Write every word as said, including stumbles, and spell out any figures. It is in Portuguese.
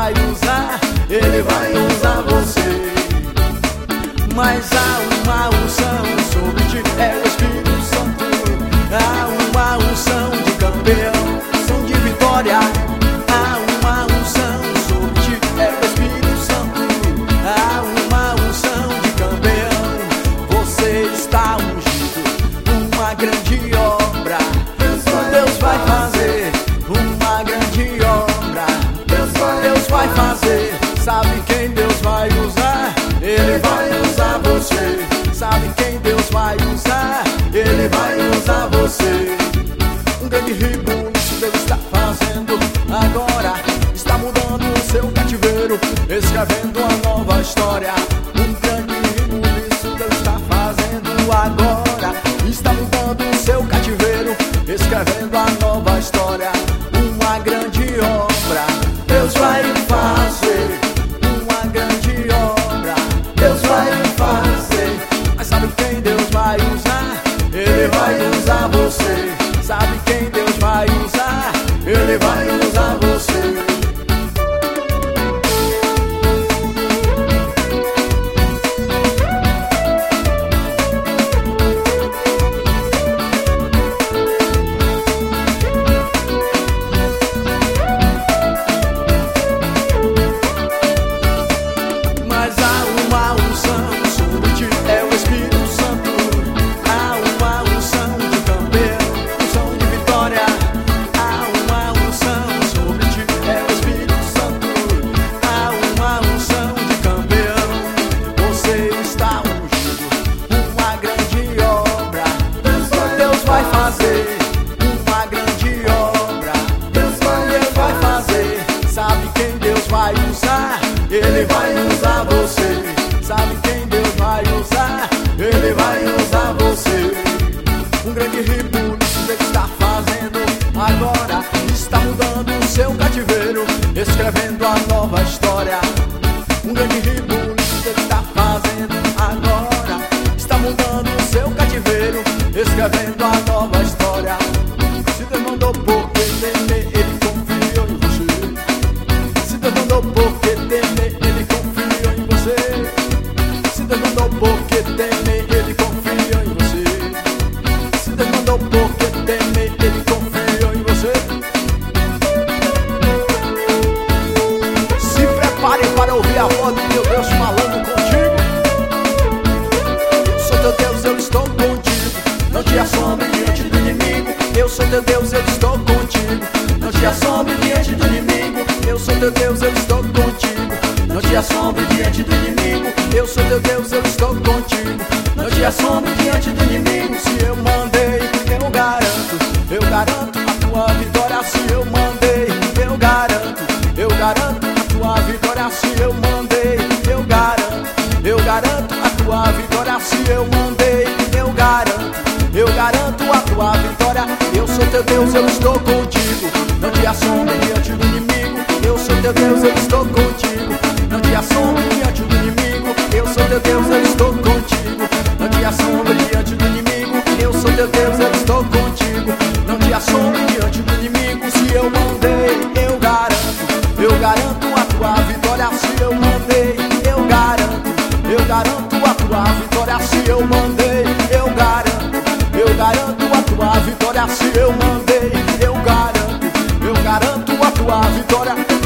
vai usar, Ele vai usar você. Mas há uma unção sobre ti, é o Espírito Santo. Há uma unção de campeão, unção de vitória. Há uma unção sobre ti, é o Espírito Santo. Há uma unção de campeão. Você está ungido, uma grande obra. Deus vai fazer uma grande obra. Deus vai fazer. Sabe quem Deus vai usar? Ele vai usar você. Sabe quem Deus vai usar? Ele vai usar você. Um grande rebuliço Deus está fazendo agora. Está mudando o seu cativeiro, escrevendo uma nova história. Um grande rebuliço Deus está fazendo agora. Está mudando o seu cativeiro, escrevendo a nova história. Uma grande obra Deus vai fazer. Uma grande obra Deus vai fazer. Mas sabe quem Deus vai usar? Ele vai usar você. Sabe quem Deus vai usar? Ele vai usar você. Ele vai usar você. Sabe quem Deus vai usar? Ele vai usar você. Um grande rebuliço Deus está fazendo agora. Está mudando o seu cativeiro, escrevendo a nova história. Um grande rebuliço Deus está fazendo agora. Está mudando o seu cativeiro, escrevendo a nova história. Se Deus mandou porque temer, Ele confiou em você. Se Deus mandou porque temer, Ele confiou em você. Se Deus mandou porque temer, Ele confiou em você. Se Deus mandou porque temer, Ele confiou em você. Se prepare para ouvir a voz do meu Deus falando contigo. Eu sou teu Deus, eu estou contigo. Não te assombre diante do inimigo. Eu sou teu Deus, eu estou contigo. Não te assombre diante do inimigo. Eu sou teu Deus, eu estou contigo. Não te assombre diante do inimigo. Eu sou teu Deus, eu estou contigo. Não te assombre diante do inimigo. Se eu mandei, eu garanto. Eu garanto a tua vitória. Se eu mandei, eu garanto. Eu garanto a tua vitória. Se eu mandei, eu garanto. Eu garanto a tua vitória. Se eu mandei, eu garanto. Eu garanto a tua vitória. Eu sou teu Deus, eu estou contigo. Não te assombre diante do inimigo. Eu sou teu Deus, eu estou contigo. Não te assombre diante do inimigo. Eu sou teu Deus, eu estou contigo. Não te assombre diante do inimigo. Eu sou teu Deus, eu estou contigo. Não te assombre diante do inimigo. Se eu mandei, eu garanto. Eu garanto a tua vitória. Se eu mandei, eu garanto. Eu garanto a tua vitória. Se eu mandei, eu garanto. Eu garanto a tua vitória. Se eu mandei, eu garanto. Eu garanto a tua vitória.